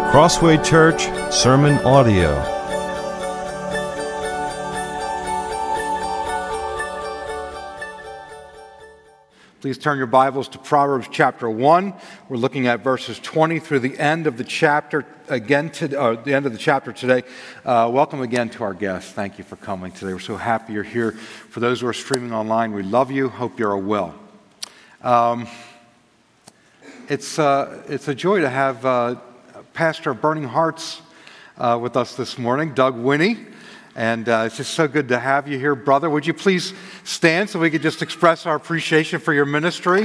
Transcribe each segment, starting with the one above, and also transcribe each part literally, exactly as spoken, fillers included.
Crossway Church Sermon Audio. Please turn your Bibles to Proverbs chapter one. We're looking at verses twenty through the end of the chapter again. To, uh, the end of the chapter today. Uh, welcome again to our guests. Thank you for coming today. We're so happy you're here. For those who are streaming online, we love you. Hope you're well. Um, it's uh, it's a joy to have uh, Pastor of Burning Hearts uh, with us this morning, Doug Winnie. And uh, it's just so good to have you here, brother. Would you please stand so we could just express our appreciation for your ministry?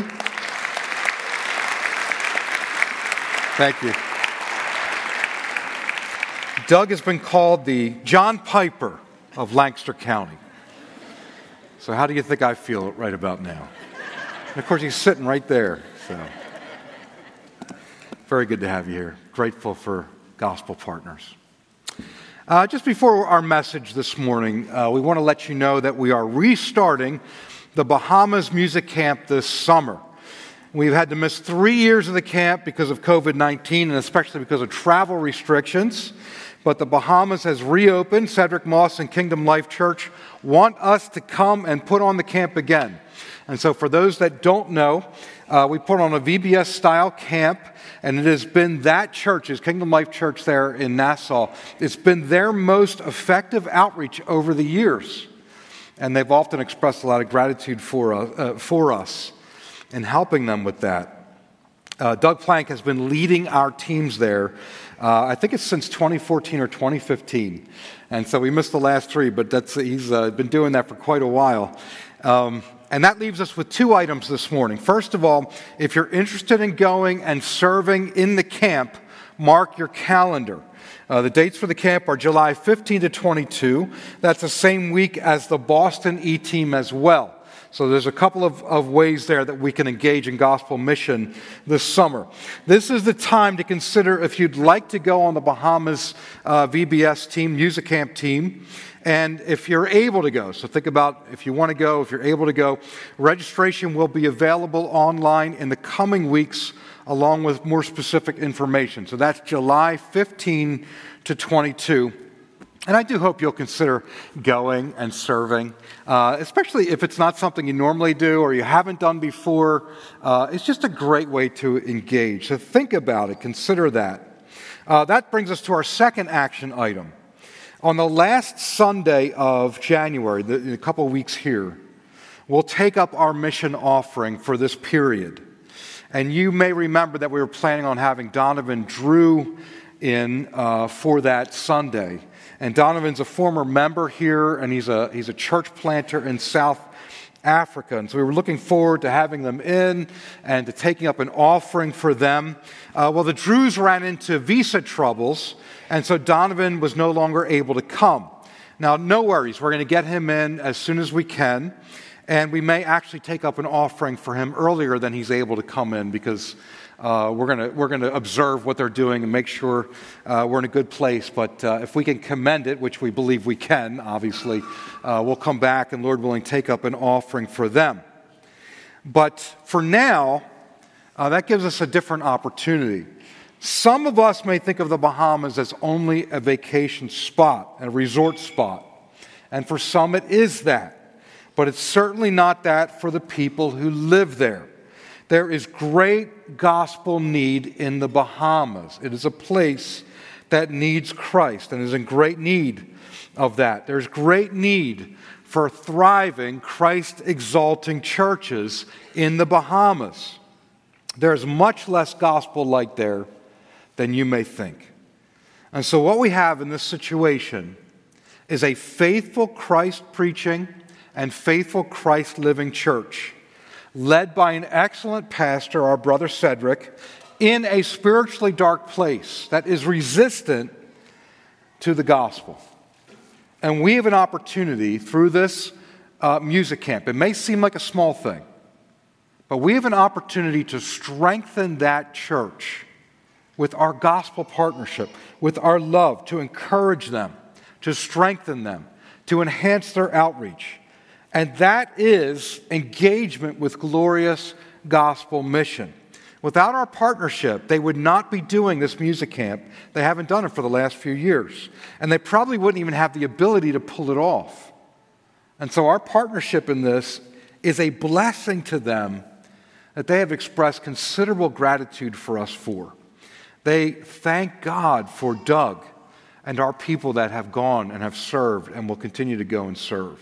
Thank you. Doug has been called the John Piper of Lancaster County. So how do you think I feel right about now? And of course, he's sitting right there. So very good to have you here. Grateful for gospel partners. Uh, just before our message this morning, uh, we want to let you know that we are restarting the Bahamas Music Camp this summer. We've had to miss three years of the camp because of covid nineteen and especially because of travel restrictions. But the Bahamas has reopened. Cedric Moss and Kingdom Life Church want us to come and put on the camp again. And so for those that don't know, uh, we put on a V B S-style camp, and it has been that church's, Kingdom Life Church there in Nassau, it's been their most effective outreach over the years. And they've often expressed a lot of gratitude for, uh, uh, for us in helping them with that. Uh, Doug Plank has been leading our teams there. Uh, I think it's since twenty fourteen or twenty fifteen. And so we missed the last three, but that's he's uh, been doing that for quite a while. Um, And that leaves us with two items this morning. First of all, if you're interested in going and serving in the camp, mark your calendar. Uh, the dates for the camp are July fifteenth to twenty-second. That's the same week as the Boston E-Team as well. So there's a couple of, of ways there that we can engage in gospel mission this summer. This is the time to consider if you'd like to go on the Bahamas uh, V B S team, music camp team. And if you're able to go, so think about if you want to go, if you're able to go, registration will be available online in the coming weeks along with more specific information. So that's July fifteenth to twenty-second. And I do hope you'll consider going and serving, uh, especially if it's not something you normally do or you haven't done before. Uh, it's just a great way to engage. So think about it. Consider that. Uh, that brings us to our second action item. On the last Sunday of January, the, in a couple of weeks here, we'll take up our mission offering for this period. And you may remember that we were planning on having Donovan Drew in uh, for that Sunday. And Donovan's a former member here, and he's a he's a church planter in South Africa. And so we were looking forward to having them in and to taking up an offering for them. Uh, well, the Drews ran into visa troubles, and so Donovan was no longer able to come. Now, no worries. We're going to get him in as soon as we can, and we may actually take up an offering for him earlier than he's able to come in because uh, we're going to we're going to observe what they're doing and make sure uh, we're in a good place. But uh, if we can commend it, which we believe we can, obviously, uh, we'll come back and, Lord willing, take up an offering for them. But for now, uh, that gives us a different opportunity. Some of us may think of the Bahamas as only a vacation spot, a resort spot. And for some it is that. But it's certainly not that for the people who live there. There is great gospel need in the Bahamas. It is a place that needs Christ and is in great need of that. There's great need for thriving, Christ-exalting churches in the Bahamas. There's much less gospel light there than you may think. And so what we have in this situation is a faithful Christ-preaching and faithful Christ-living church led by an excellent pastor, our brother Cedric, in a spiritually dark place that is resistant to the gospel. And we have an opportunity through this uh, music camp. It may seem like a small thing, but we have an opportunity to strengthen that church with our gospel partnership, with our love, to encourage them, to strengthen them, to enhance their outreach. And that is engagement with glorious gospel mission. Without our partnership, they would not be doing this music camp. They haven't done it for the last few years. And they probably wouldn't even have the ability to pull it off. And so our partnership in this is a blessing to them that they have expressed considerable gratitude for us for. They thank God for Doug and our people that have gone and have served and will continue to go and serve.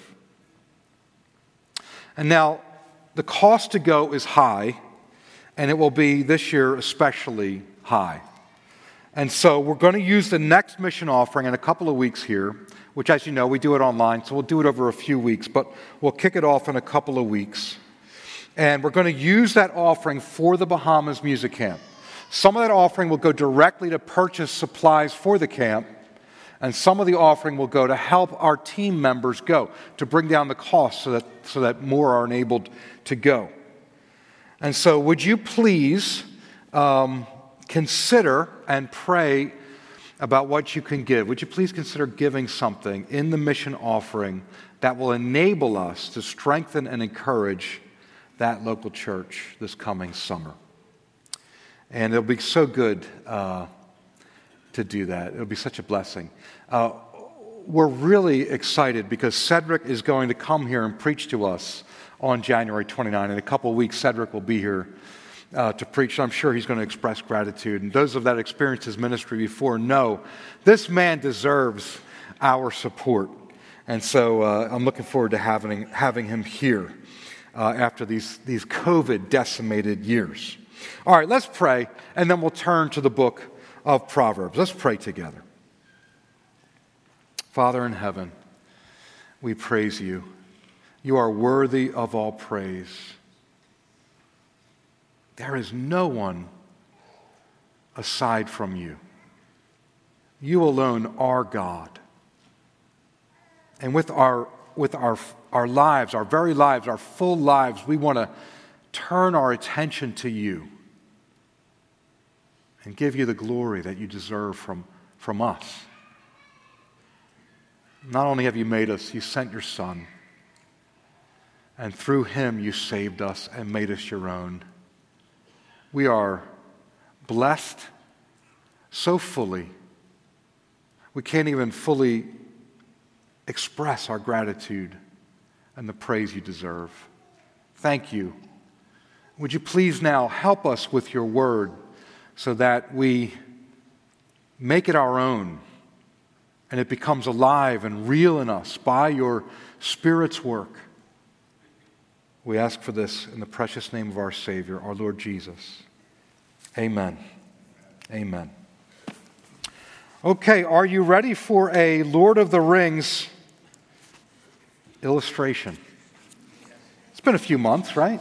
And now, the cost to go is high, and it will be this year especially high. And so we're going to use the next mission offering in a couple of weeks here, which, as you know, we do it online, so we'll do it over a few weeks, but we'll kick it off in a couple of weeks. And we're going to use that offering for the Bahamas Music Camp. Some of that offering will go directly to purchase supplies for the camp, and some of the offering will go to help our team members go, to bring down the cost so that, so that more are enabled to go. And so would you please um, consider and pray about what you can give. Would you please consider giving something in the mission offering that will enable us to strengthen and encourage that local church this coming summer? And it'll be so good uh, to do that. It'll be such a blessing. Uh, we're really excited because Cedric is going to come here and preach to us on January twenty-ninth. In a couple of weeks, Cedric will be here uh, to preach. I'm sure he's going to express gratitude. And those of that experienced his ministry before know this man deserves our support. And so uh, I'm looking forward to having, having him here uh, after these, these COVID-decimated years. All right, let's pray, and then we'll turn to the book of Proverbs. Let's pray together. Father in heaven, we praise you. You are worthy of all praise. There is no one aside from you. You alone are God. And with our with our our lives, our very lives, our full lives, we want to turn our attention to you and give you the glory that you deserve from, from us. Not only have you made us, you sent your Son. And through him you saved us and made us your own. We are blessed so fully, we can't even fully express our gratitude and the praise you deserve. Thank you. Would you please now help us with your word so that we make it our own and it becomes alive and real in us by your Spirit's work. We ask for this in the precious name of our Savior, our Lord Jesus. Amen. Amen. Okay, are you ready for a Lord of the Rings illustration? It's been a few months, right?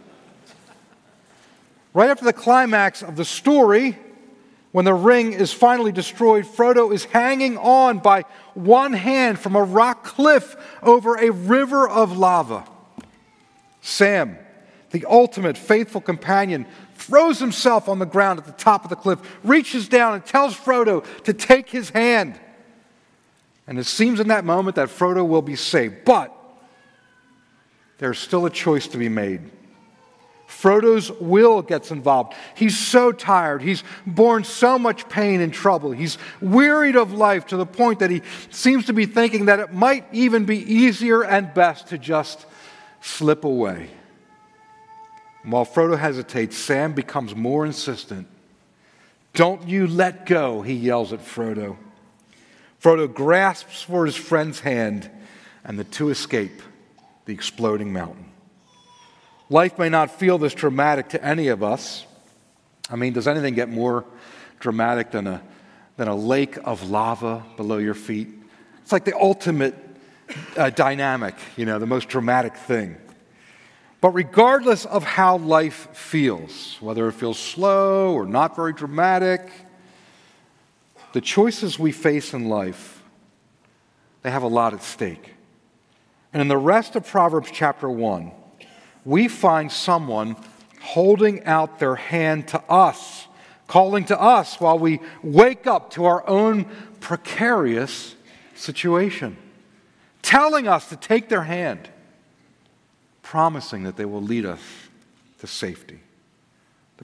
Right after the climax of the story, when the ring is finally destroyed, Frodo is hanging on by one hand from a rock cliff over a river of lava. Sam, the ultimate faithful companion, throws himself on the ground at the top of the cliff, reaches down and tells Frodo to take his hand. And it seems in that moment that Frodo will be saved. But there's still a choice to be made. Frodo's will gets involved. He's so tired. He's borne so much pain and trouble. He's wearied of life to the point that he seems to be thinking that it might even be easier and best to just slip away. And while Frodo hesitates, Sam becomes more insistent. "Don't you let go," he yells at Frodo. Frodo grasps for his friend's hand, and the two escape the exploding mountain. Life may not feel this dramatic to any of us. I mean, does anything get more dramatic than a, than a lake of lava below your feet? It's like the ultimate uh, dynamic, you know, the most dramatic thing. But regardless of how life feels, whether it feels slow or not very dramatic, the choices we face in life, they have a lot at stake. And in the rest of Proverbs chapter one, we find someone holding out their hand to us, calling to us while we wake up to our own precarious situation, telling us to take their hand, promising that they will lead us to safety. The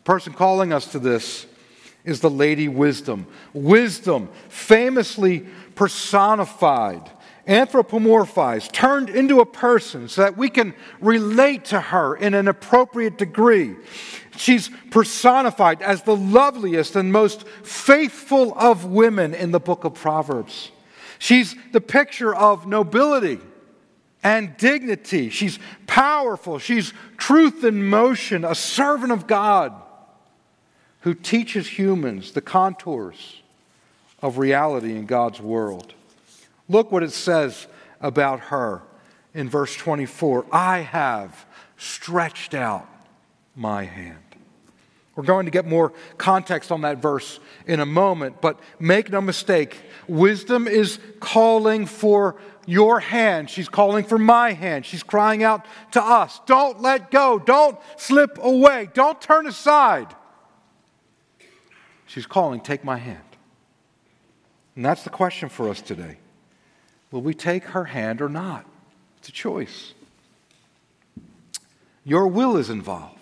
person calling us to this is the Lady Wisdom. Wisdom, famously personified, anthropomorphized, turned into a person so that we can relate to her in an appropriate degree. She's personified as the loveliest and most faithful of women in the book of Proverbs. She's the picture of nobility and dignity. She's powerful. She's truth in motion, a servant of God who teaches humans the contours of reality in God's world. Look what it says about her in verse twenty-four. I have stretched out my hand. We're going to get more context on that verse in a moment, but make no mistake, wisdom is calling for your hand. She's calling for my hand. She's crying out to us. Don't let go. Don't slip away. Don't turn aside. She's calling, take my hand. And that's the question for us today. Will we take her hand or not? It's a choice. Your will is involved.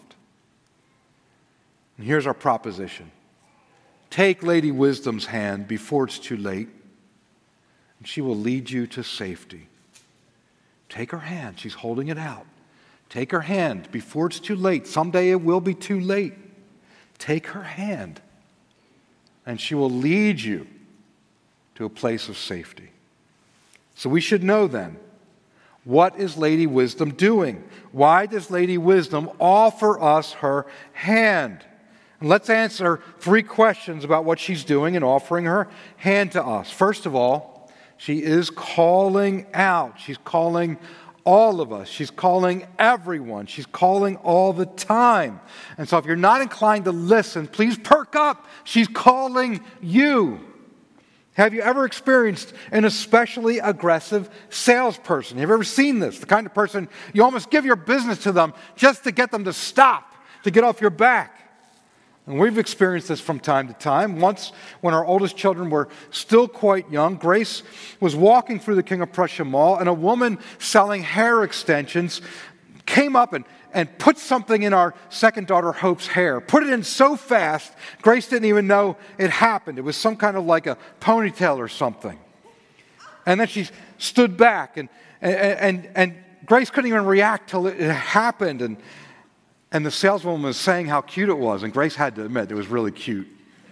And here's our proposition. Take Lady Wisdom's hand before it's too late, and she will lead you to safety. Take her hand. She's holding it out. Take her hand before it's too late. Someday it will be too late. Take her hand, and she will lead you to a place of safety. So we should know then, what is Lady Wisdom doing? Why does Lady Wisdom offer us her hand? And let's answer three questions about what she's doing in offering her hand to us. First of all, she is calling out. She's calling all of us. She's calling everyone. She's calling all the time. And so if you're not inclined to listen, please perk up. She's calling you. Have you ever experienced an especially aggressive salesperson? Have you ever seen this? The kind of person you almost give your business to them just to get them to stop, to get off your back. And we've experienced this from time to time. Once, when our oldest children were still quite young, Grace was walking through the King of Prussia Mall, and a woman selling hair extensions came up and, and put something in our second daughter Hope's hair. Put it in so fast, Grace didn't even know it happened. It was some kind of like a ponytail or something. And then she stood back, and, and, and, and Grace couldn't even react till it happened. And And the saleswoman was saying how cute it was, and Grace had to admit it was really cute.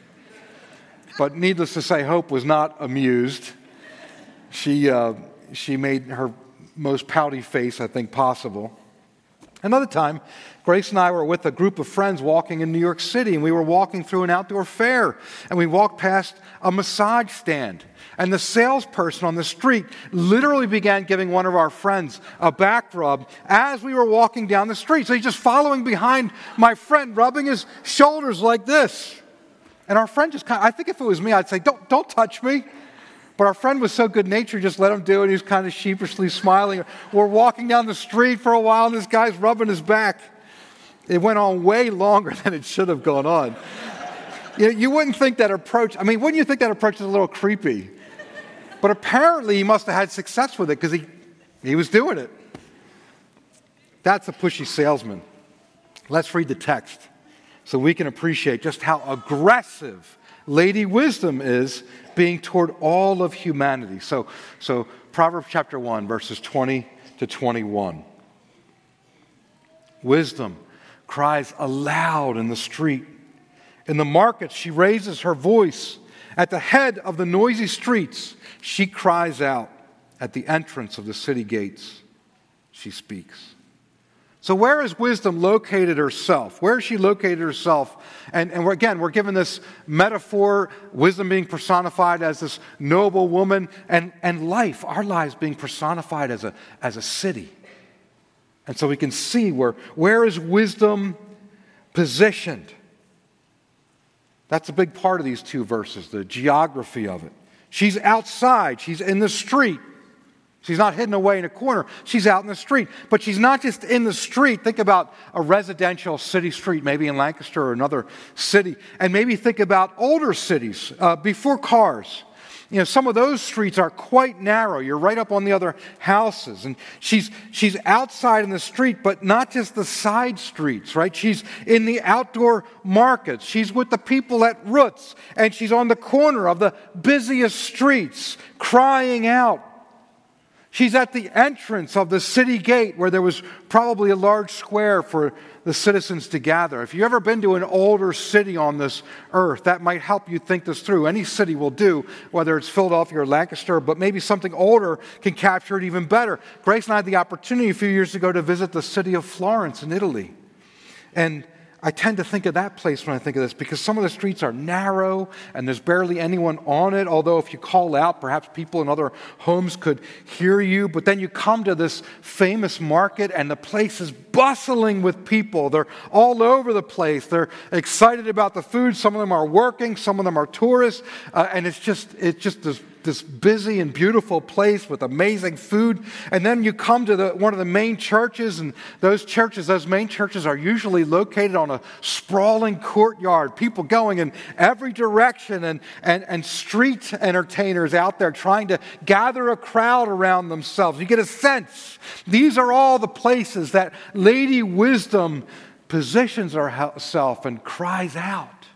But needless to say, Hope was not amused. She, uh, she made her most pouty face, I think, possible. Another time, Grace and I were with a group of friends walking in New York City, and we were walking through an outdoor fair, and we walked past a massage stand. And the salesperson on the street literally began giving one of our friends a back rub as we were walking down the street. So he's just following behind my friend, rubbing his shoulders like this. And our friend just kind of, I think if it was me, I'd say, don't, don't touch me. But our friend was so good-natured, just let him do it. He was kind of sheepishly smiling. We're walking down the street for a while, and this guy's rubbing his back. It went on way longer than it should have gone on. You know, you wouldn't think that approach, I mean, wouldn't you think that approach is a little creepy? But apparently he must have had success with it because he, he was doing it. That's a pushy salesman. Let's read the text so we can appreciate just how aggressive Lady Wisdom is being toward all of humanity. So, so Proverbs chapter one, verses twenty to twenty-one. Wisdom cries aloud in the street. In the market, she raises her voice. At the head of the noisy streets, she cries out. At the entrance of the city gates, she speaks. So where is wisdom located herself? Where is she located herself? And, and we're, again, we're given this metaphor, wisdom being personified as this noble woman, and, and life, our lives being personified as a, as a city. And so we can see where, where is wisdom positioned? That's a big part of these two verses, the geography of it. She's outside. She's in the street. She's not hidden away in a corner. She's out in the street. But she's not just in the street. Think about a residential city street, maybe in Lancaster or another city. And maybe think about older cities uh, before cars. You know, some of those streets are quite narrow. You're right up on the other houses. And she's she's outside in the street, but not just the side streets, right? She's in the outdoor markets. She's with the people at Roots, and she's on the corner of the busiest streets, crying out. She's at the entrance of the city gate where there was probably a large square for the citizens to gather. If you've ever been to an older city on this earth, that might help you think this through. Any city will do, whether it's Philadelphia or Lancaster, but maybe something older can capture it even better. Grace and I had the opportunity a few years ago to visit the city of Florence in Italy. And I tend to think of that place when I think of this because some of the streets are narrow and there's barely anyone on it, although if you call out, perhaps people in other homes could hear you. But then you come to this famous market and the place is bustling with people. They're all over the place. They're excited about the food. Some of them are working. Some of them are tourists. Uh, and it's just, it's just this this busy and beautiful place with amazing food. And then you come to the, one of the main churches, and those churches, those main churches are usually located on a sprawling courtyard, people going in every direction, and, and, and street entertainers out there trying to gather a crowd around themselves. You get a sense. These are all the places that Lady Wisdom positions herself and cries out.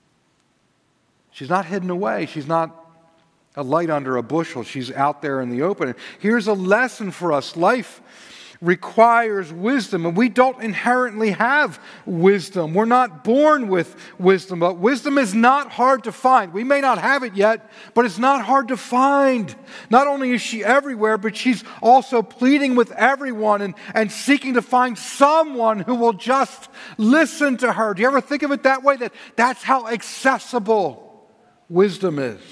She's not hidden away. She's not a light under a bushel. She's out there in the open. Here's a lesson for us. Life requires wisdom, and we don't inherently have wisdom. We're not born with wisdom, but wisdom is not hard to find. We may not have it yet, but it's not hard to find. Not only is she everywhere, but she's also pleading with everyone and, and seeking to find someone who will just listen to her. Do you ever think of it that way? That that's how accessible wisdom is.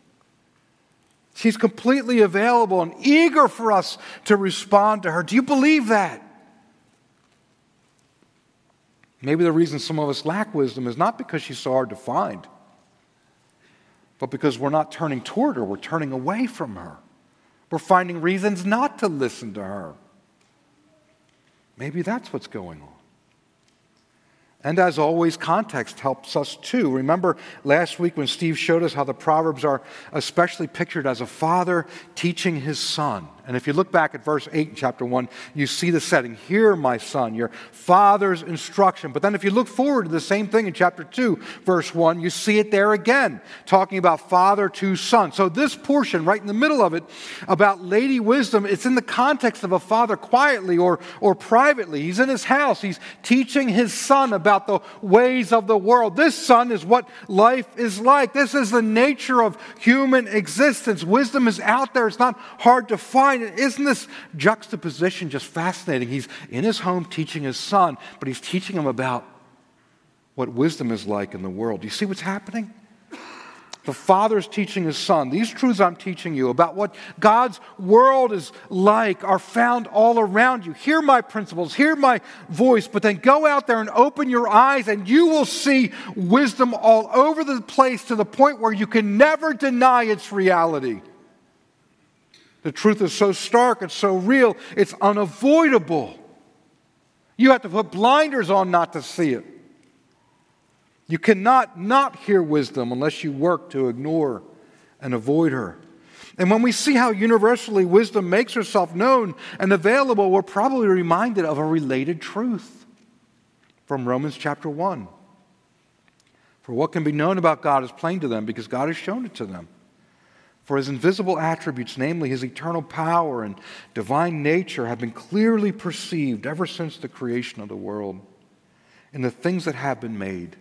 She's completely available and eager for us to respond to her. Do you believe that? Maybe the reason some of us lack wisdom is not because she's so hard to find, but because we're not turning toward her, we're turning away from her. We're finding reasons not to listen to her. Maybe that's what's going on. And as always, context helps us too. Remember last week when Steve showed us how the Proverbs are especially pictured as a father teaching his son. And if you look back at verse eight in chapter one, you see the setting. Hear, my son, your father's instruction. But then if you look forward to the same thing in chapter two, verse one, you see it there again, talking about father to son. So this portion right in the middle of it about Lady Wisdom, it's in the context of a father quietly or, or privately. He's in his house. He's teaching his son about the ways of the world. This son is what life is like. This is the nature of human existence. Wisdom is out there. It's not hard to find. Isn't this juxtaposition just fascinating? He's in his home teaching his son, but he's teaching him about what wisdom is like in the world. Do you see what's happening? The father's teaching his son. These truths I'm teaching you about what God's world is like are found all around you. Hear my principles, hear my voice, but then go out there and open your eyes and you will see wisdom all over the place to the point where you can never deny its reality. The truth is so stark, it's so real, it's unavoidable. You have to put blinders on not to see it. You cannot not hear wisdom unless you work to ignore and avoid her. And when we see how universally wisdom makes herself known and available, we're probably reminded of a related truth from Romans chapter one. For what can be known about God is plain to them because God has shown it to them. For his invisible attributes, namely his eternal power and divine nature, have been clearly perceived ever since the creation of the world in the things that have been made.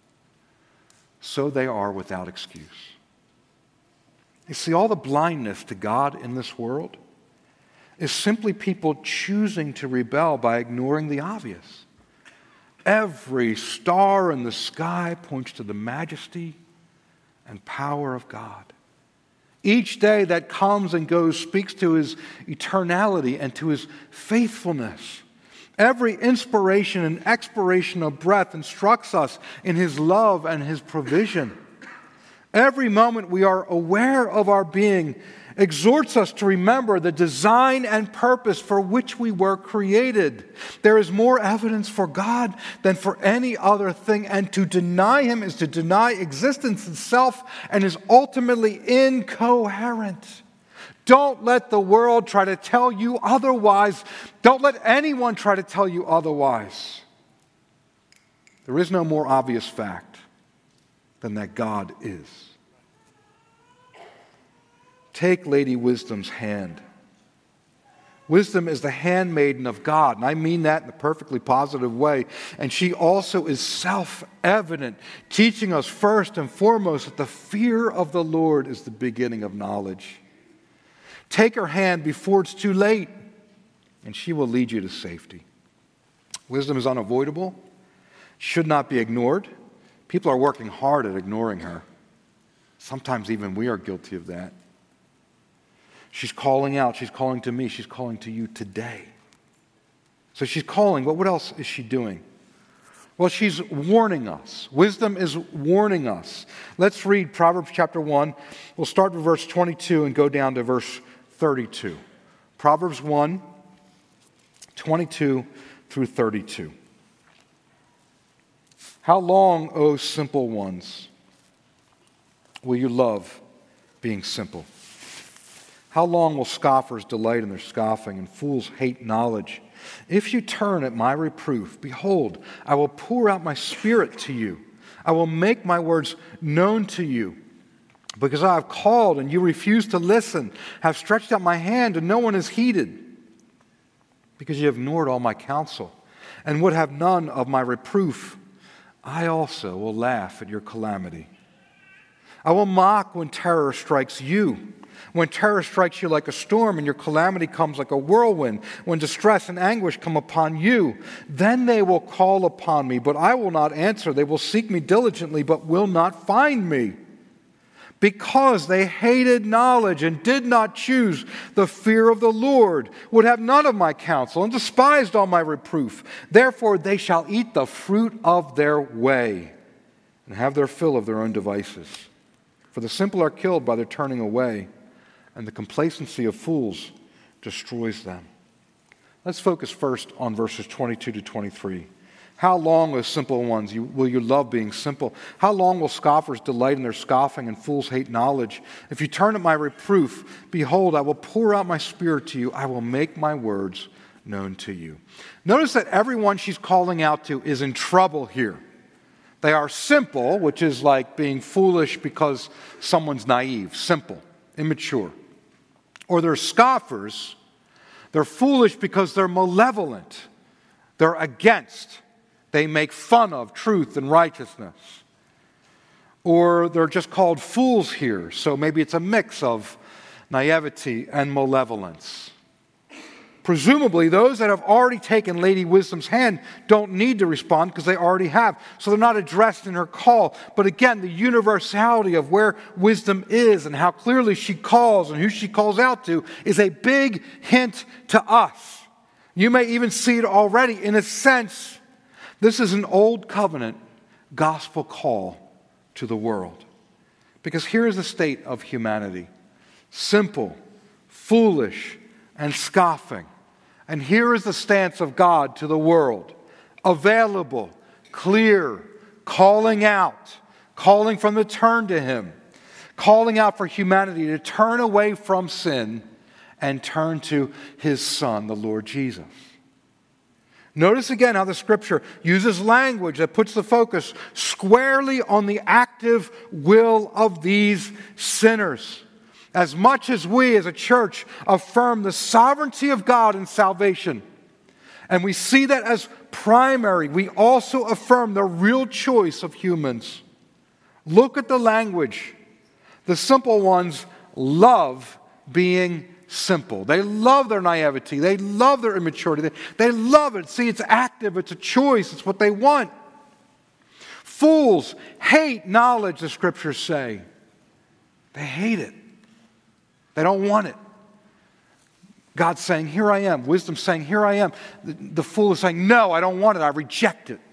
So they are without excuse. You see, all the blindness to God in this world is simply people choosing to rebel by ignoring the obvious. Every star in the sky points to the majesty and power of God. Each day that comes and goes speaks to his eternality and to his faithfulness. Every inspiration and expiration of breath instructs us in his love and his provision. Every moment we are aware of our being exhorts us to remember the design and purpose for which we were created. There is more evidence for God than for any other thing, and to deny Him is to deny existence itself and is ultimately incoherent. Don't let the world try to tell you otherwise. Don't let anyone try to tell you otherwise. There is no more obvious fact than that God is. Take Lady Wisdom's hand. Wisdom is the handmaiden of God, and I mean that in a perfectly positive way. And she also is self-evident, teaching us first and foremost that the fear of the Lord is the beginning of knowledge. Take her hand before it's too late, and she will lead you to safety. Wisdom is unavoidable, should not be ignored. People are working hard at ignoring her. Sometimes even we are guilty of that. She's calling out. She's calling to me. She's calling to you today. So she's calling, but what else is she doing? Well, she's warning us. Wisdom is warning us. Let's read Proverbs chapter one. We'll start with verse twenty-two and go down to verse thirty-two. Proverbs one, twenty-two through thirty-two. How long, O simple ones, will you love being simple? How long will scoffers delight in their scoffing and fools hate knowledge? If you turn at my reproof, behold, I will pour out my spirit to you. I will make my words known to you. Because I have called and you refuse to listen, have stretched out my hand and no one has heeded. Because you have ignored all my counsel and would have none of my reproof, I also will laugh at your calamity. I will mock when terror strikes you. When terror strikes you like a storm and your calamity comes like a whirlwind, when distress and anguish come upon you, then they will call upon me, but I will not answer. They will seek me diligently, but will not find me. Because they hated knowledge and did not choose the fear of the Lord, would have none of my counsel, and despised all my reproof. Therefore they shall eat the fruit of their way, and have their fill of their own devices. For the simple are killed by their turning away, and the complacency of fools destroys them. Let's focus first on verses twenty-two to twenty-three. How long, O simple ones, you, will you love being simple? How long will scoffers delight in their scoffing and fools hate knowledge? If you turn at my reproof, behold, I will pour out my spirit to you. I will make my words known to you. Notice that everyone she's calling out to is in trouble here. They are simple, which is like being foolish because someone's naive, simple, immature. Or they're scoffers. They're foolish because they're malevolent. They're against. They make fun of truth and righteousness. Or they're just called fools here. So maybe it's a mix of naivety and malevolence. Presumably, those that have already taken Lady Wisdom's hand don't need to respond because they already have. So they're not addressed in her call. But again, the universality of where wisdom is and how clearly she calls and who she calls out to is a big hint to us. You may even see it already. In a sense, this is an old covenant gospel call to the world. Because here is the state of humanity. Simple, foolish, and scoffing. And here is the stance of God to the world. Available, clear, calling out, calling from the turn to Him, calling out for humanity to turn away from sin and turn to His Son, the Lord Jesus. Notice again how the Scripture uses language that puts the focus squarely on the active will of these sinners. As much as we as a church affirm the sovereignty of God in salvation, and we see that as primary, we also affirm the real choice of humans. Look at the language. The simple ones love being simple. They love their naivety. They love their immaturity. They, they love it. See, it's active. It's a choice. It's what they want. Fools hate knowledge, the Scriptures say. They hate it. They don't want it. God's saying, here I am. Wisdom's saying, here I am. The, the fool is saying, no, I don't want it. I reject it.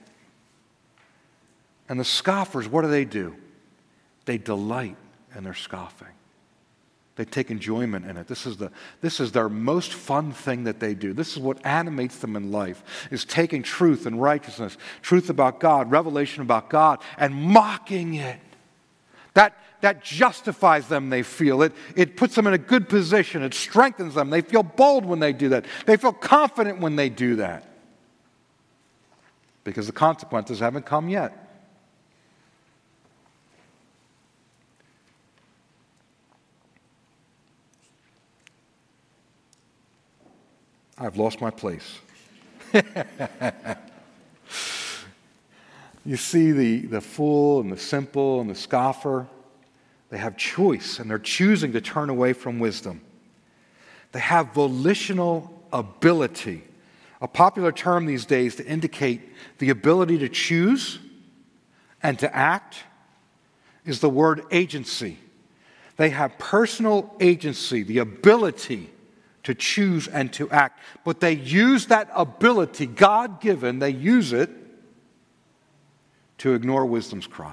And the scoffers, what do they do? They delight in their scoffing. They take enjoyment in it. This is the this is their most fun thing that they do. This is what animates them in life, is taking truth and righteousness, truth about God, revelation about God, and mocking it. That, that justifies them, they feel. It, it puts them in a good position. It strengthens them. They feel bold when they do that. They feel confident when they do that. Because the consequences haven't come yet. I've lost my place. You see the, the fool and the simple and the scoffer, they have choice and they're choosing to turn away from wisdom. They have volitional ability, a popular term these days to indicate the ability to choose and to act is the word agency. They have personal agency, the ability to choose and to act. But they use that ability, God-given, they use it to ignore wisdom's cry.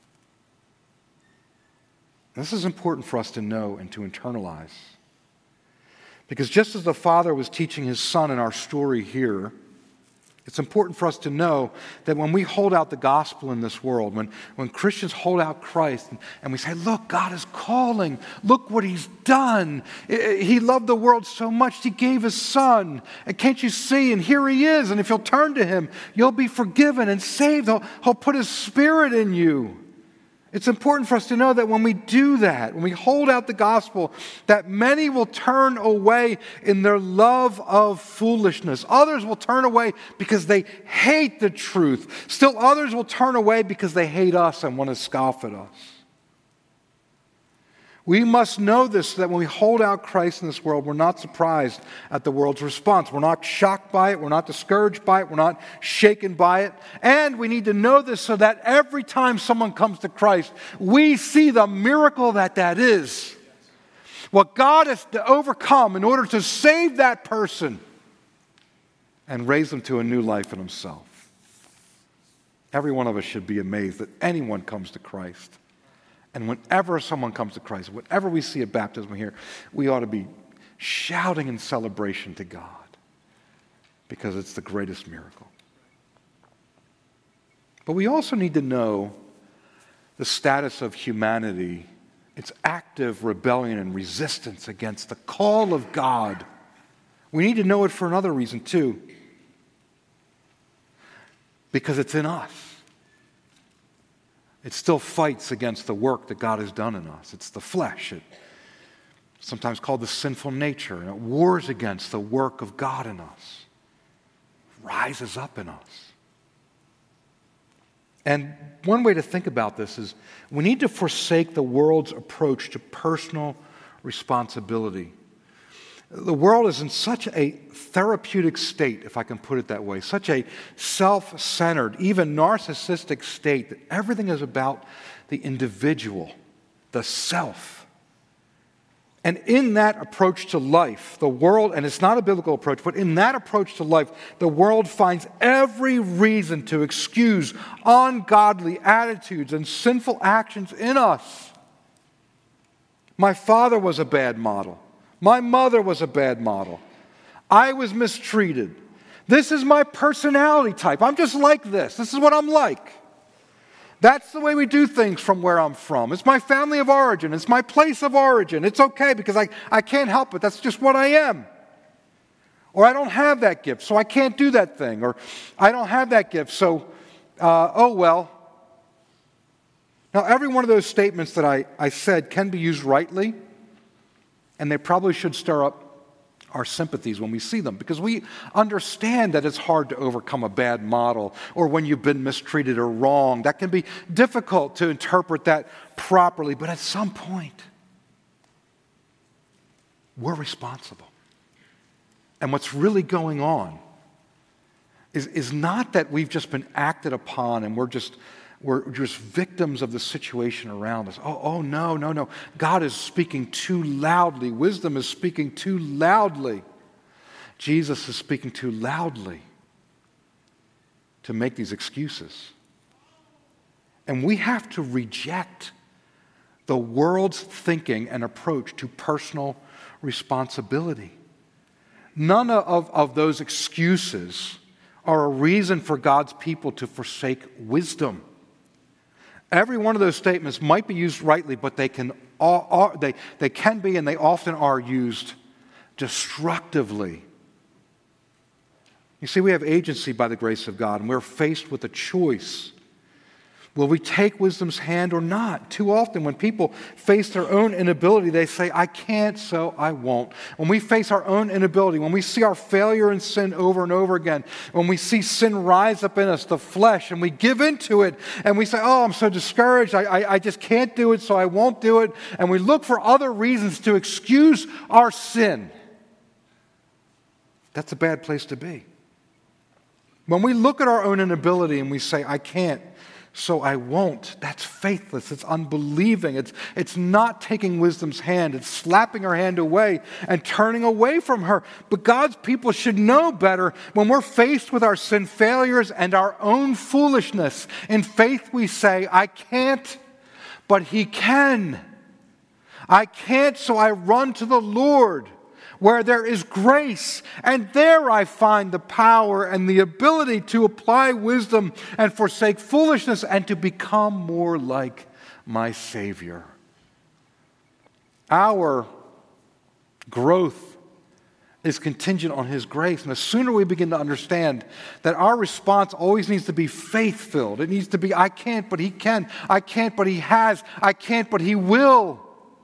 This is important for us to know and to internalize. Because just as the Father was teaching His Son in our story here, it's important for us to know that when we hold out the gospel in this world, when, when Christians hold out Christ and, and we say, look, God is calling. Look what He's done. He loved the world so much, He gave His Son. And can't you see? And here He is. And if you'll turn to Him, you'll be forgiven and saved. He'll, he'll put His Spirit in you. It's important for us to know that when we do that, when we hold out the gospel, that many will turn away in their love of foolishness. Others will turn away because they hate the truth. Still others will turn away because they hate us and want to scoff at us. We must know this, that when we hold out Christ in this world, we're not surprised at the world's response. We're not shocked by it. We're not discouraged by it. We're not shaken by it. And we need to know this so that every time someone comes to Christ, we see the miracle that that is. What God has to overcome in order to save that person and raise them to a new life in Himself. Every one of us should be amazed that anyone comes to Christ. And whenever someone comes to Christ, whenever we see a baptism here, we ought to be shouting in celebration to God because it's the greatest miracle. But we also need to know the status of humanity, its active rebellion and resistance against the call of God. We need to know it for another reason too, because it's in us. It still fights against the work that God has done in us. It's the flesh. It's sometimes called the sinful nature. And it wars against the work of God in us. It rises up in us. And one way to think about this is we need to forsake the world's approach to personal responsibility. The world is in such a therapeutic state, if I can put it that way, such a self-centered, even narcissistic state that everything is about the individual, the self. And in that approach to life, the world, and it's not a biblical approach, but in that approach to life, the world finds every reason to excuse ungodly attitudes and sinful actions in us. My father was a bad model. My mother was a bad model. I was mistreated. This is my personality type. I'm just like this. This is what I'm like. That's the way we do things from where I'm from. It's my family of origin. It's my place of origin. It's okay because I, I can't help it. That's just what I am. Or I don't have that gift, so I can't do that thing. Or I don't have that gift, so, uh, oh well. Now, every one of those statements that I, I said can be used rightly. And they probably should stir up our sympathies when we see them, because we understand that it's hard to overcome a bad model or when you've been mistreated or wronged. That can be difficult to interpret that properly, but at some point, we're responsible. And what's really going on is, is not that we've just been acted upon and we're just We're just victims of the situation around us. Oh, oh, no, no, no. God is speaking too loudly. Wisdom is speaking too loudly. Jesus is speaking too loudly to make these excuses. And we have to reject the world's thinking and approach to personal responsibility. None of, of those excuses are a reason for God's people to forsake wisdom. Every one of those statements might be used rightly, but they can, all, all, they, they can be and they often are used destructively. You see, we have agency by the grace of God, and we're faced with a choice. Will we take wisdom's hand or not? Too often when people face their own inability, they say, I can't, so I won't. When we face our own inability, when we see our failure in sin over and over again, when we see sin rise up in us, the flesh, and we give into it, and we say, oh, I'm so discouraged, I, I, I just can't do it, so I won't do it, and we look for other reasons to excuse our sin. That's a bad place to be. When we look at our own inability and we say, I can't, so I won't, that's faithless, it's unbelieving, it's, it's not taking wisdom's hand, it's slapping her hand away and turning away from her. But God's people should know better when we're faced with our sin failures and our own foolishness. In faith we say, I can't, but He can. I can't, so I run to the Lord, where there is grace, and there I find the power and the ability to apply wisdom and forsake foolishness and to become more like my Savior. Our growth is contingent on His grace, and the sooner we begin to understand that our response always needs to be faith-filled. It needs to be, I can't, but He can. I can't, but He has. I can't, but He will.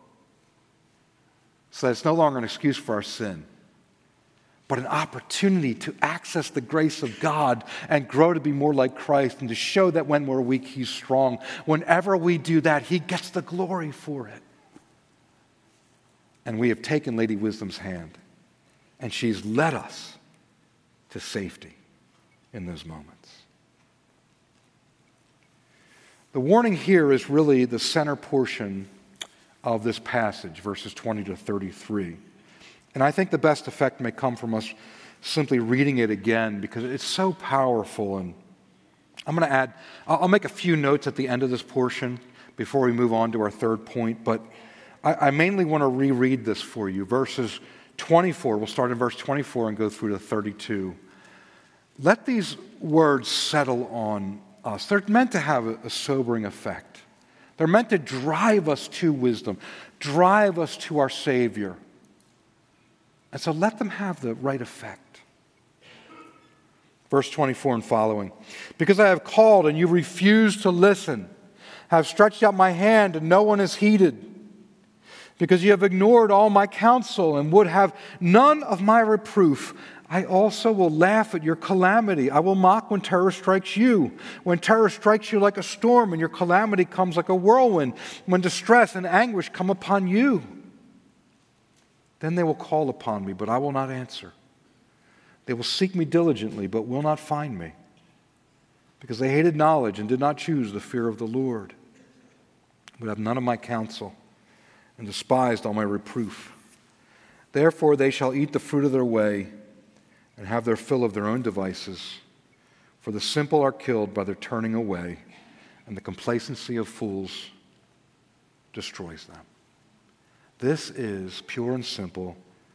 So that it's no longer an excuse for our sin, but an opportunity to access the grace of God and grow to be more like Christ and to show that when we're weak, He's strong. Whenever we do that, He gets the glory for it. And we have taken Lady Wisdom's hand, and she's led us to safety in those moments. The warning here is really the center portion of this passage, verses twenty to thirty-three. And I think the best effect may come from us simply reading it again because it's so powerful. And I'm going to add, I'll make a few notes at the end of this portion before we move on to our third point, but I, I mainly want to reread this for you. Verses twenty-four, we'll start in verse twenty-four and go through to thirty-two. Let these words settle on us. They're meant to have a, a sobering effect. They're meant to drive us to wisdom, drive us to our Savior. And so let them have the right effect. Verse twenty-four and following. Because I have called and you refuse to listen, have stretched out my hand and no one has heeded. Because you have ignored all my counsel and would have none of my reproof, I also will laugh at your calamity. I will mock when terror strikes you. When terror strikes you like a storm and your calamity comes like a whirlwind. When distress and anguish come upon you. Then they will call upon me, but I will not answer. They will seek me diligently, but will not find me. Because they hated knowledge and did not choose the fear of the Lord. But have none of my counsel and despised all my reproof. Therefore they shall eat the fruit of their way and have their fill of their own devices. For the simple are killed by their turning away, and the complacency of fools destroys them. This is pure and simple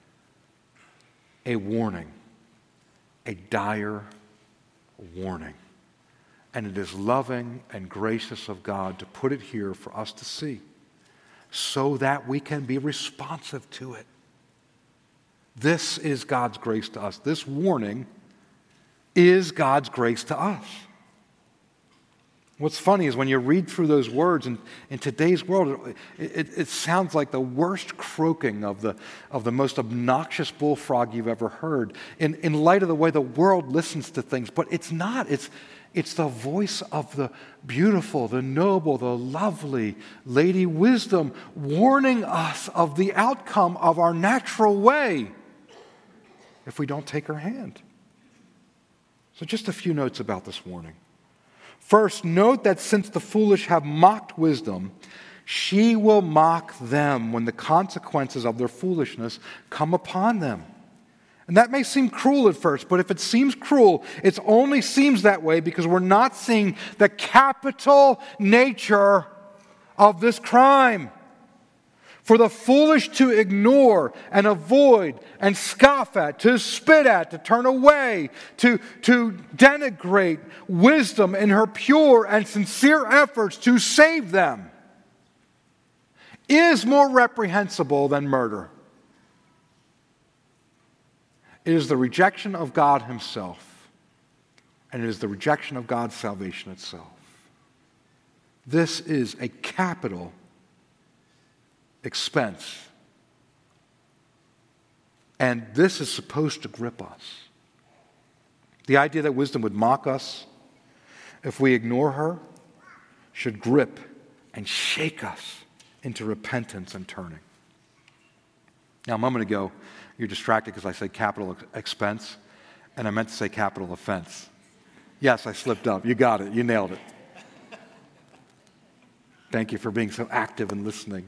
a warning, a dire warning. And it is loving and gracious of God to put it here for us to see so that we can be responsive to it. This is God's grace to us. This warning is God's grace to us. What's funny is when you read through those words in, in today's world, it, it, it sounds like the worst croaking of the, of the most obnoxious bullfrog you've ever heard in, in light of the way the world listens to things. But it's not. It's, it's the voice of the beautiful, the noble, the lovely Lady Wisdom warning us of the outcome of our natural way if we don't take her hand. So just a few notes about this warning. First, note that since the foolish have mocked wisdom, she will mock them when the consequences of their foolishness come upon them. And that may seem cruel at first, but if it seems cruel, it only seems that way because we're not seeing the capital nature of this crime. For the foolish to ignore and avoid and scoff at, to spit at, to turn away, to, to denigrate wisdom in her pure and sincere efforts to save them is more reprehensible than murder. It is the rejection of God Himself, and it is the rejection of God's salvation itself. This is a capital expense. And this is supposed to grip us. The idea that wisdom would mock us if we ignore her should grip and shake us into repentance and turning. Now, a moment ago, you're distracted because I said capital expense, and I meant to say capital offense. Yes, I slipped up. You got it. You nailed it. Thank you for being so active and listening.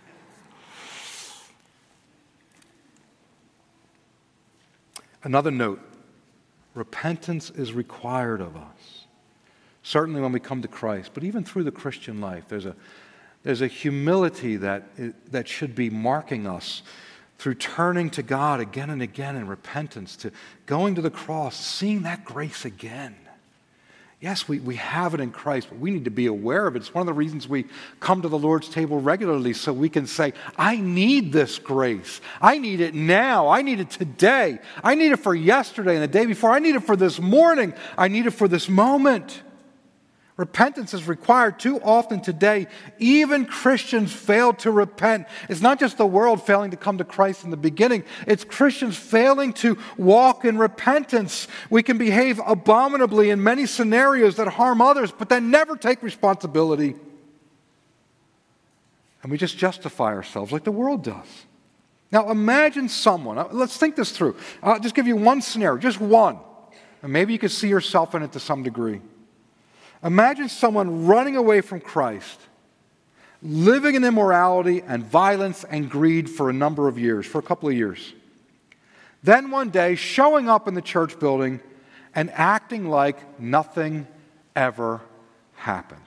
Another note, repentance is required of us. Certainly when we come to Christ, but even through the Christian life, there's a, there's a humility that, that should be marking us through turning to God again and again in repentance, to going to the cross, seeing that grace again. Yes, we, we have it in Christ, but we need to be aware of it. It's one of the reasons we come to the Lord's table regularly, so we can say, I need this grace. I need it now. I need it today. I need it for yesterday and the day before. I need it for this morning. I need it for this moment. Repentance is required too often today. Even Christians fail to repent. It's not just the world failing to come to Christ in the beginning. It's Christians failing to walk in repentance. We can behave abominably in many scenarios that harm others, but then never take responsibility. And we just justify ourselves like the world does. Now imagine someone, let's think this through. I'll just give you one scenario, just one. And maybe you can see yourself in it to some degree. Imagine someone running away from Christ, living in immorality and violence and greed for a number of years, for a couple of years. Then one day showing up in the church building and acting like nothing ever happened.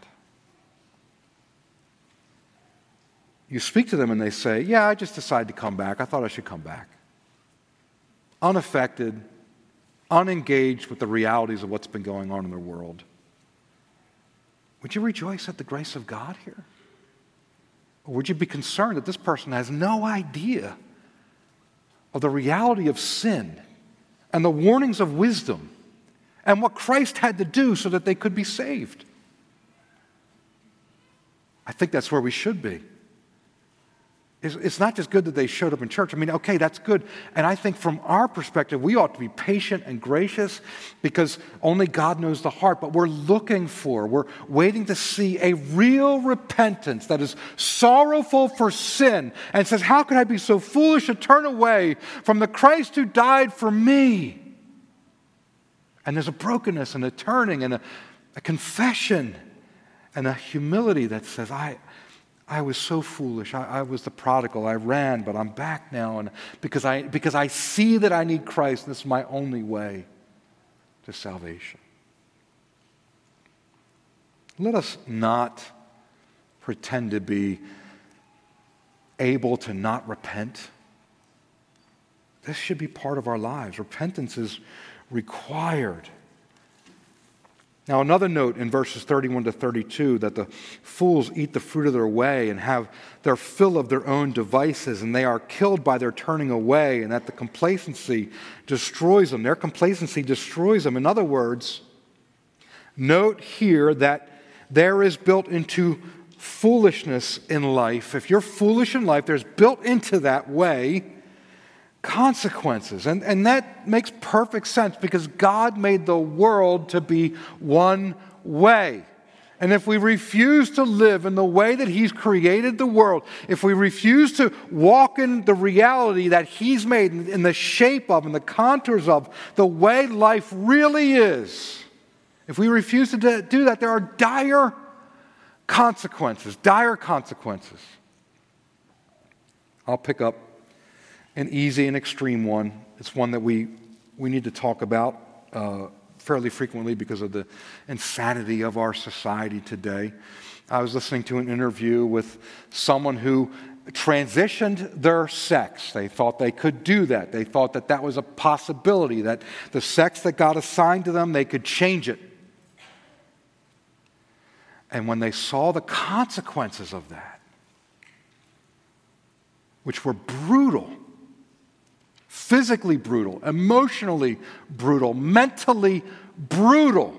You speak to them and they say, yeah, I just decided to come back. I thought I should come back. Unaffected, unengaged with the realities of what's been going on in their world. Would you rejoice at the grace of God here? Or would you be concerned that this person has no idea of the reality of sin and the warnings of wisdom and what Christ had to do so that they could be saved? I think that's where we should be. It's not just good that they showed up in church. I mean, okay, that's good. And I think from our perspective, we ought to be patient and gracious because only God knows the heart. But we're looking for, we're waiting to see a real repentance that is sorrowful for sin and says, how could I be so foolish to turn away from the Christ who died for me? And there's a brokenness and a turning and a, a confession and a humility that says, I... I was so foolish. I, I was the prodigal. I ran, but I'm back now, and because I because I see that I need Christ, and this is my only way to salvation. Let us not pretend to be able to not repent. This should be part of our lives. Repentance is required. Now, another note in verses thirty-one to thirty-two, that the fools eat the fruit of their way and have their fill of their own devices, and they are killed by their turning away, and that the complacency destroys them. Their complacency destroys them. In other words, note here that there is built into foolishness in life. If you're foolish in life, there's built into that way consequences. And, and that makes perfect sense because God made the world to be one way. And if we refuse to live in the way that He's created the world, if we refuse to walk in the reality that He's made in the shape of and the contours of the way life really is, if we refuse to do that, there are dire consequences, dire consequences. I'll pick up an easy and extreme one. It's one that we, we need to talk about uh, fairly frequently because of the insanity of our society today. I was listening to an interview with someone who transitioned their sex. They thought they could do that. They thought that that was a possibility, that the sex that God assigned to them, they could change it. And when they saw the consequences of that, which were brutal, physically brutal, emotionally brutal, mentally brutal,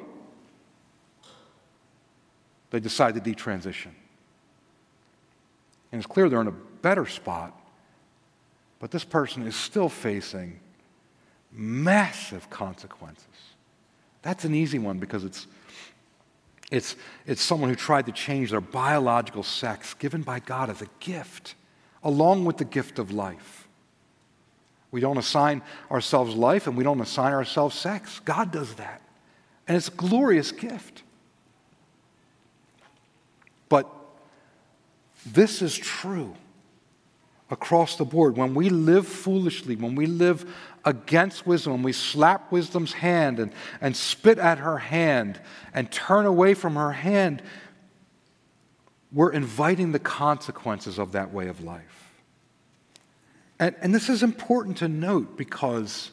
they decided to detransition. And it's clear they're in a better spot, but this person is still facing massive consequences. That's an easy one because it's it's it's someone who tried to change their biological sex given by God as a gift, along with the gift of life. We don't assign ourselves life and we don't assign ourselves sex. God does that. And it's a glorious gift. But this is true across the board. When we live foolishly, when we live against wisdom, when we slap wisdom's hand and, and spit at her hand and turn away from her hand, we're inviting the consequences of that way of life. And, and this is important to note because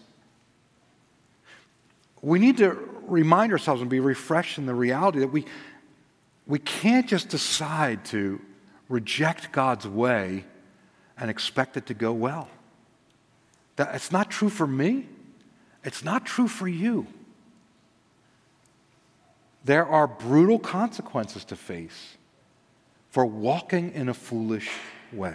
we need to remind ourselves and be refreshed in the reality that we, we can't just decide to reject God's way and expect it to go well. That, it's not true for me. It's not true for you. There are brutal consequences to face for walking in a foolish way.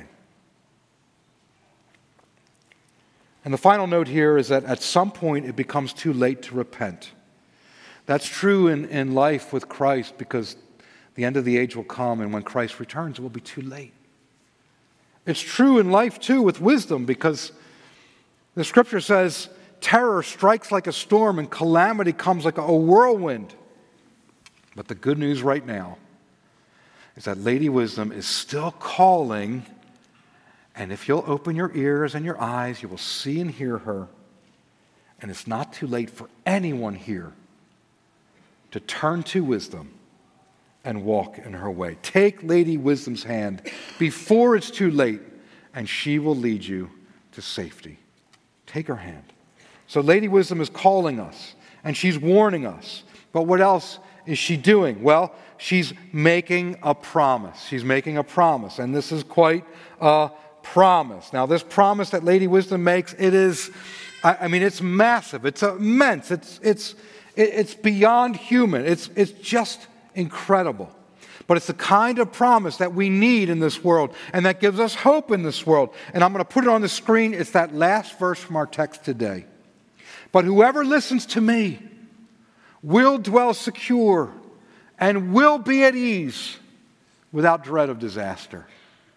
And the final note here is that at some point it becomes too late to repent. That's true in, in life with Christ because the end of the age will come, and when Christ returns, it will be too late. It's true in life, too, with wisdom, because the Scripture says terror strikes like a storm and calamity comes like a whirlwind. But the good news right now is that Lady Wisdom is still calling, and if you'll open your ears and your eyes, you will see and hear her. And it's not too late for anyone here to turn to wisdom and walk in her way. Take Lady Wisdom's hand before it's too late, and she will lead you to safety. Take her hand. So Lady Wisdom is calling us, and she's warning us. But what else is she doing? Well, she's making a promise. She's making a promise, and this is quite a promise. Now, this promise that Lady Wisdom makes, it is, I, I mean, it's massive. It's immense. It's it's it's beyond human. It's it's just incredible. But it's the kind of promise that we need in this world and that gives us hope in this world. And I'm going to put it on the screen. It's that last verse from our text today. But whoever listens to me will dwell secure and will be at ease without dread of disaster.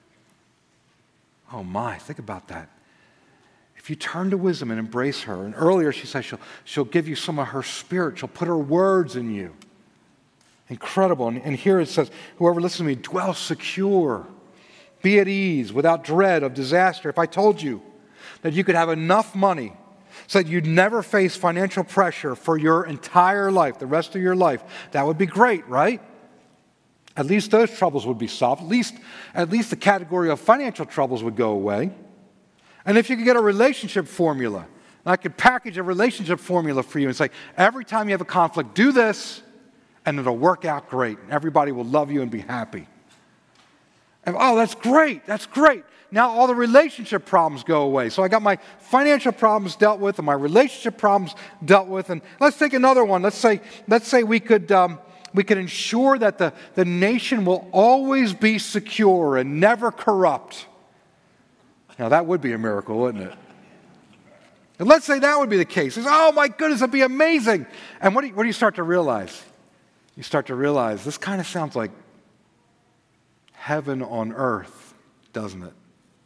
Oh my, think about that. If you turn to wisdom and embrace her, and earlier she said she'll, she'll give you some of her spirit. She'll put her words in you. Incredible. And, and here it says, whoever listens to me, dwell secure, be at ease, without dread of disaster. If I told you that you could have enough money so that you'd never face financial pressure for your entire life, the rest of your life, that would be great, right? At least those troubles would be solved. At least, at least the category of financial troubles would go away. And if you could get a relationship formula, I could package a relationship formula for you and say, every time you have a conflict, do this, and it'll work out great. Everybody will love you and be happy. And, oh, that's great. That's great. Now all the relationship problems go away. So I got my financial problems dealt with and my relationship problems dealt with. And let's take another one. Let's say, let's say we could um, we could ensure that the, the nation will always be secure and never corrupt. Now that would be a miracle, wouldn't it? And let's say that would be the case. It's, oh my goodness, that'd be amazing. And what do you, what do you start to realize? You start to realize this kind of sounds like heaven on earth, doesn't it?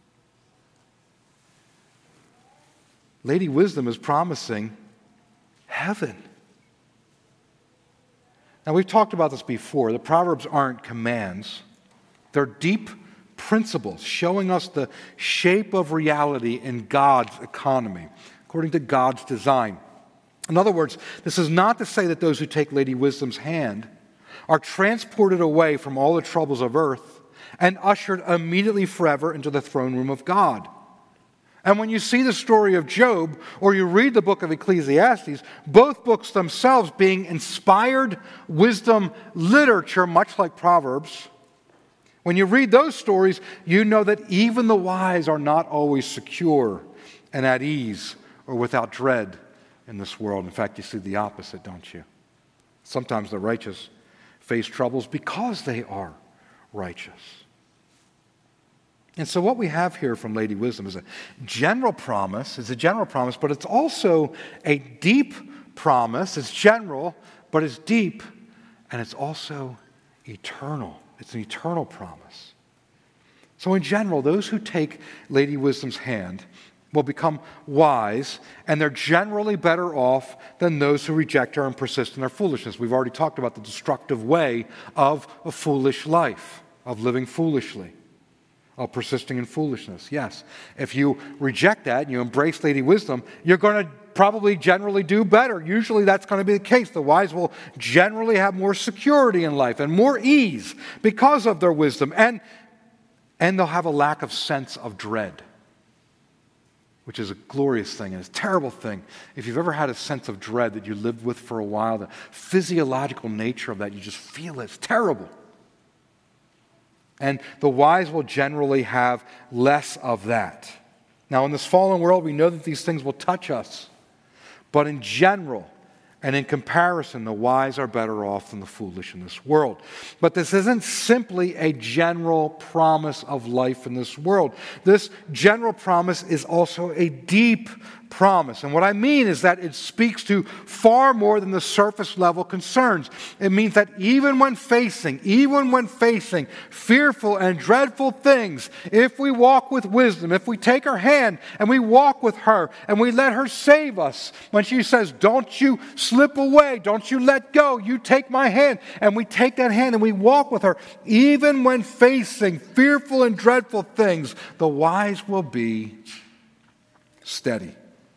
Lady Wisdom is promising heaven. Now, we've talked about this before. The Proverbs aren't commands. They're deep principles showing us the shape of reality in God's economy, according to God's design. In other words, this is not to say that those who take Lady Wisdom's hand are transported away from all the troubles of earth and ushered immediately forever into the throne room of God. And when you see the story of Job, or you read the book of Ecclesiastes, both books themselves being inspired wisdom literature, much like Proverbs, when you read those stories, you know that even the wise are not always secure and at ease or without dread in this world. In fact, you see the opposite, don't you? Sometimes the righteous face troubles because they are righteous. And so what we have here from Lady Wisdom is a general promise. It's a general promise, but it's also a deep promise. It's general, but it's deep, and it's also eternal. It's an eternal promise. So in general, those who take Lady Wisdom's hand will become wise, and they're generally better off than those who reject her and persist in their foolishness. We've already talked about the destructive way of a foolish life, of living foolishly, of persisting in foolishness. Yes, if you reject that and you embrace Lady Wisdom, you're going to probably generally do better. Usually that's going to be the case. The wise will generally have more security in life and more ease because of their wisdom, and, and they'll have a lack of sense of dread, which is a glorious thing and it's a terrible thing. If you've ever had a sense of dread that you lived with for a while, the physiological nature of that, you just feel it. It's terrible. And the wise will generally have less of that. Now, in this fallen world, we know that these things will touch us. But in general, and in comparison, the wise are better off than the foolish in this world. But this isn't simply a general promise of life in this world. This general promise is also a deep promise. And what I mean is that it speaks to far more than the surface level concerns. It means that even when facing, even when facing fearful and dreadful things, if we walk with wisdom, if we take her hand and we walk with her and we let her save us, when she says, don't you slip away, don't you let go, you take my hand, and we take that hand and we walk with her, even when facing fearful and dreadful things, the wise will be steady.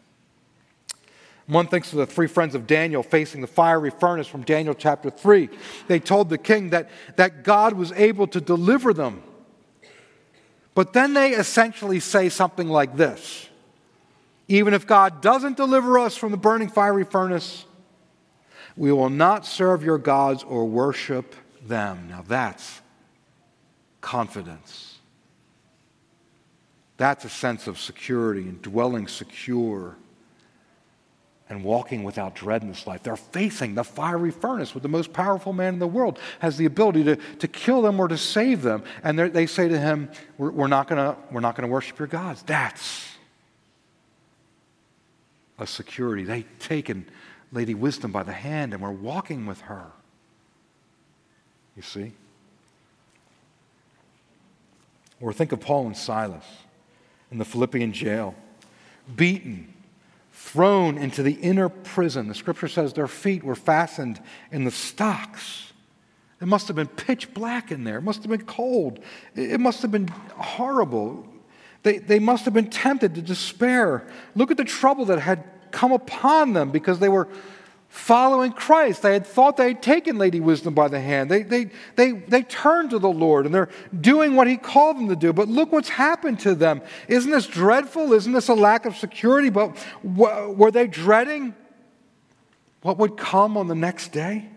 One thinks of the three friends of Daniel facing the fiery furnace from Daniel chapter three. They told the king that, that God was able to deliver them. But then they essentially say something like this: even if God doesn't deliver us from the burning fiery furnace, we will not serve your gods or worship them. Now that's confidence. That's a sense of security and dwelling secure and walking without dread in this life. They're facing the fiery furnace with the most powerful man in the world, has the ability to, to kill them or to save them. And they say to him, we're, we're not gonna, we're not gonna worship your gods. That's a security. They've taken Lady Wisdom by the hand and we're walking with her. You see? Or think of Paul and Silas in the Philippian jail, beaten, thrown into the inner prison. The scripture says their feet were fastened in the stocks. It must have been pitch black in there. It must have been cold. It must have been horrible. They, they must have been tempted to despair. Look at the trouble that had come upon them because they were following Christ. They had thought they had taken Lady Wisdom by the hand. They, they, they, they turned to the Lord and they're doing what He called them to do. But look what's happened to them. Isn't this dreadful? Isn't this a lack of security? But w- were they dreading what would come on the next day?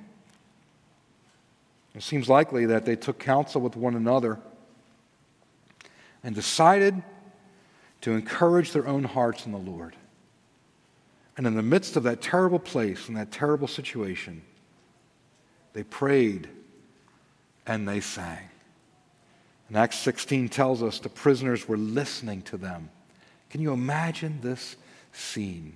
It seems likely that they took counsel with one another and decided to encourage their own hearts in the Lord. And in the midst of that terrible place and that terrible situation, they prayed and they sang. And Acts sixteen tells us the prisoners were listening to them. Can you imagine this scene?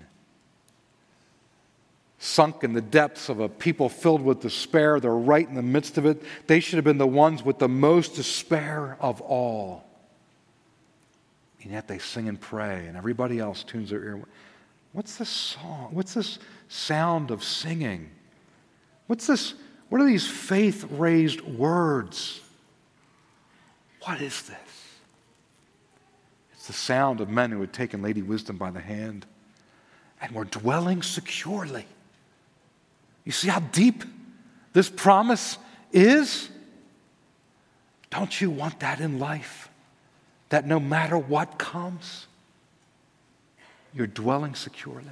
Sunk in the depths of a people filled with despair, they're right in the midst of it. They should have been the ones with the most despair of all. And yet they sing and pray, and everybody else tunes their ear. What's this song? What's this sound of singing? What's this? What are these faith-raised words? What is this? It's the sound of men who had taken Lady Wisdom by the hand and were dwelling securely. You see how deep this promise is? Don't you want that in life? That no matter what comes, you're dwelling securely.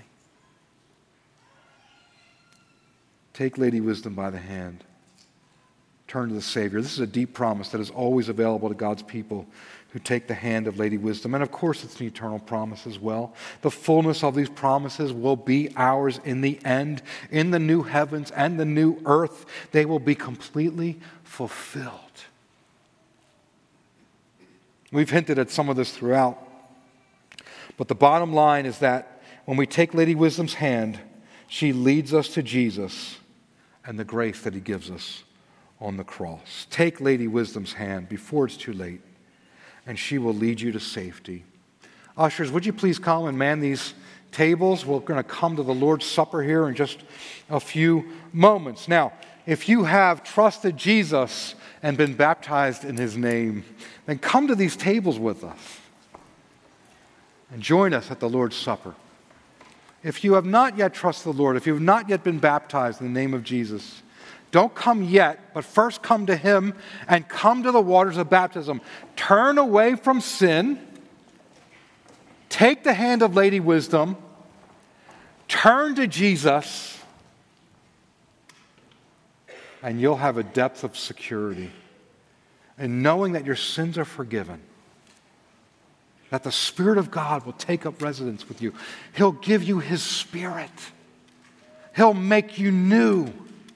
Take Lady Wisdom by the hand. Turn to the Savior. This is a deep promise that is always available to God's people who take the hand of Lady Wisdom. And of course, it's an eternal promise as well. The fullness of these promises will be ours in the end, in the new heavens and the new earth. They will be completely fulfilled. We've hinted at some of this throughout. But the bottom line is that when we take Lady Wisdom's hand, she leads us to Jesus and the grace that he gives us on the cross. Take Lady Wisdom's hand before it's too late, and she will lead you to safety. Ushers, would you please come and man these tables? We're going to come to the Lord's Supper here in just a few moments. Now, if you have trusted Jesus and been baptized in his name, then come to these tables with us and join us at the Lord's Supper. If you have not yet trusted the Lord, if you have not yet been baptized in the name of Jesus, don't come yet, but first come to him and come to the waters of baptism. Turn away from sin. Take the hand of Lady Wisdom. Turn to Jesus. And you'll have a depth of security in knowing that your sins are forgiven. That the Spirit of God will take up residence with you. He'll give you his Spirit. He'll make you new.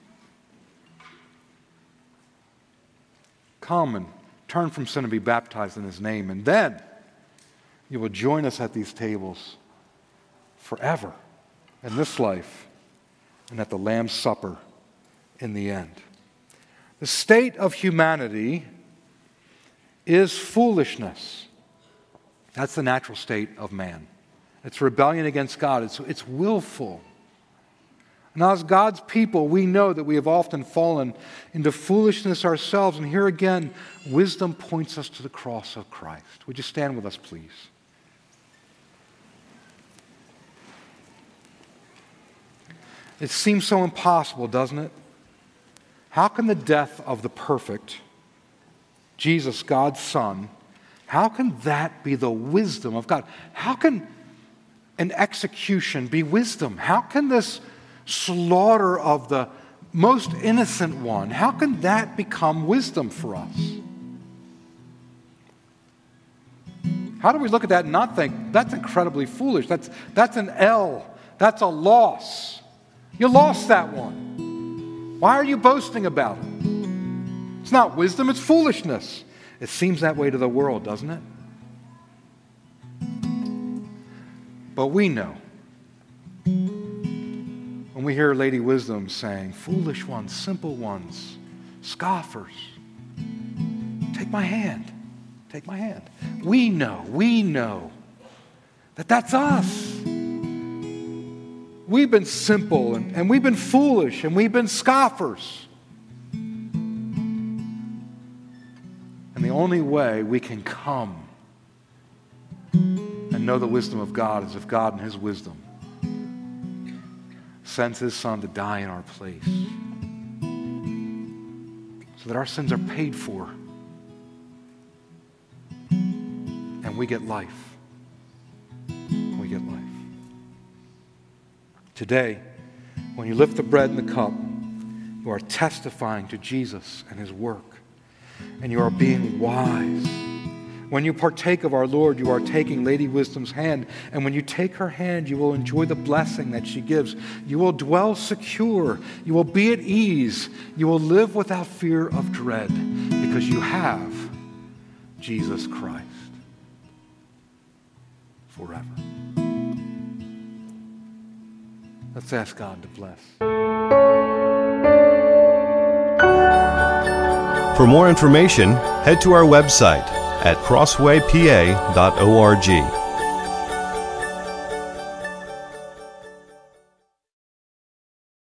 Come and turn from sin and be baptized in his name. And then you will join us at these tables forever in this life and at the Lamb's Supper in the end. The state of humanity is foolishness. That's the natural state of man. It's rebellion against God. It's, it's willful. Now, as God's people, we know that we have often fallen into foolishness ourselves. And here again, wisdom points us to the cross of Christ. Would you stand with us, please? It seems so impossible, doesn't it? How can the death of the perfect, Jesus, God's Son, how can that be the wisdom of God? How can an execution be wisdom? How can this slaughter of the most innocent one, how can that become wisdom for us? How do we look at that and not think, that's incredibly foolish, that's, that's an L, that's a loss. You lost that one. Why are you boasting about it? It's not wisdom, it's foolishness. It seems that way to the world, doesn't it? But we know, when we hear Lady Wisdom saying, foolish ones, simple ones, scoffers, take my hand, take my hand. We know, we know that that's us. We've been simple and, and we've been foolish and we've been scoffers. And the only way we can come and know the wisdom of God is if God in his wisdom sends his Son to die in our place so that our sins are paid for and we get life. We get life. Today, when you lift the bread and the cup, you are testifying to Jesus and his work, and you are being wise. When you partake of our Lord, you are taking Lady Wisdom's hand, and when you take her hand, you will enjoy the blessing that she gives. You will dwell secure. You will be at ease. You will live without fear of dread because you have Jesus Christ forever. Let's ask God to bless. For more information, head to our website at crossway p a dot org.